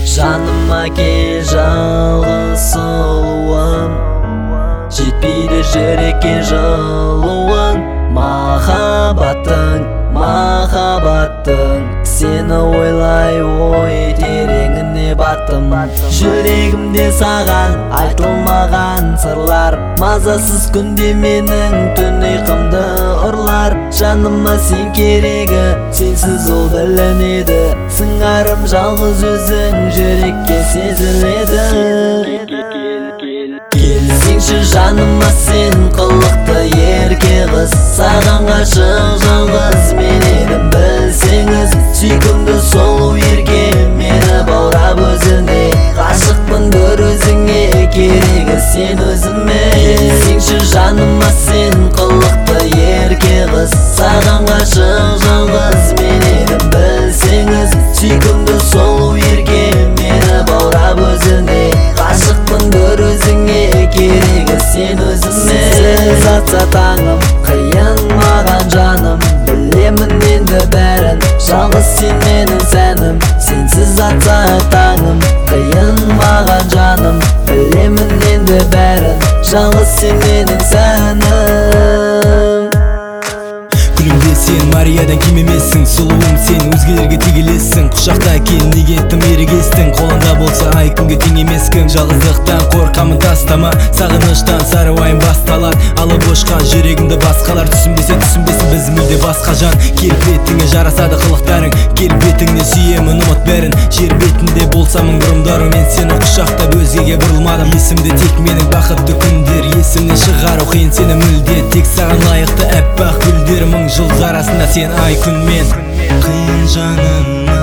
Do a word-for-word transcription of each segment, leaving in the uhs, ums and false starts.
Жаныма кел жалғыз сұлуым, жетпейді жүрекке жылуың. Махаббатың, махаббатың, сені ойлай ой тереңіне баттым. Жүрегімде саған айтылмаған сырлар, мазасыз күнде менің түн ұйқымды ұрлар. Жаныма сен керегі, сенсіз ол білінеді, сыңарым жалғыз өзің жүрекке сезіледі. Келсеңші жаныма сен қылықты ерке қыз, саған ғашық жалғыз мен едім білсеңіз. Сүйкімді сұлу ерке мені баурап өзіне, ғашықпын бір өзіңе, керегі сен өзіме. Келсеңші жаныма сен қылықты ерке қыз, саған ғашық жалғыз мен едім білсеңіз. Сүйкімді сұлу ерке мені баурап өзіне, ғашықпын бір өзіңе, керегі сен өзіме. Сенсіз атса таңым, қиын маған жаным, білемін енді бәрін, жалғыз сен менің сәнім. Сенсіз атса таңым, қиын маған жаным, білемін енді бәрін, жалғыз сен менің сәнім. Күлімде сен Мариядан кем емессің, сұлуым сен өзгелерге тегелессің. Құшақта кел неге тым ерегестің, қолында болса ай күнге тең емес кім. Жалғыздықтан қорқамын тастама, сағыныштан сары уайым басталады. Алып бошқа жүрегімді басқалар түсінбесе түсінбесін, біз мүлде басқа жан. Келбетіңе жарасады қылықтарың, келбетіңне сүйемін ұмыт бәрін. Жер бетінде болсамын бұрымдарым, мен сені құшақтап өзгеге бұрылмадым. Есімде тек менің бақытты күндер, есімнен шығару қиын сені мүлде. Тек саған лайықты әппақ гүлдер, мың жылдар арасында сен ай күн мен. Қиын жаныма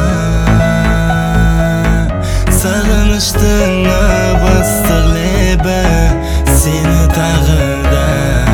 сағыныштың ып-ыстық лебі, сені тағы да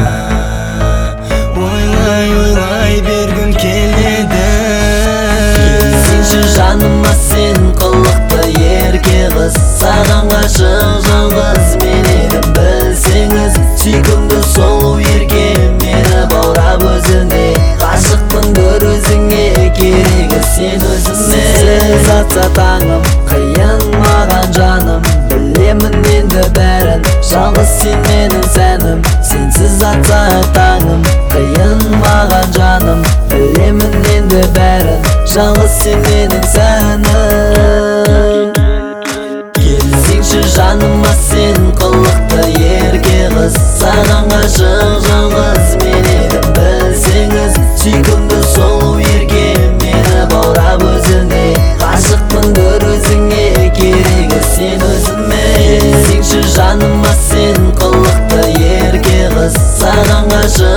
ойлай ойлай бергім келеді. Келсеңші жаныма сен қылықты ерке қыз, саған ғашық жалғыз мен едім білсеңіз. Сүйкімді сұлу ерке мені баурап өзіне, ғашықпын бір өзіңе, керегі сен өзіме. Сенсіз атса таңым, қиын маған жаным, білемін енді бәрін, жалғыз сен менің сәнім. Сенсіз атса таңым, қиын маған жаным, білемін енді бәрін, жалғыз сен менің сәнім. Келсеңші жаныма сен қылықты ерке қыз, саған ғашық жалғыз мен едім білсеңіз. Сүйкімді сұлу ерке мені баурап өзіне, ғашықпын бір өзіңе, керегі сен өзіме. Келсеңші жаныма сен қылықты ерке қыз, саған ғашық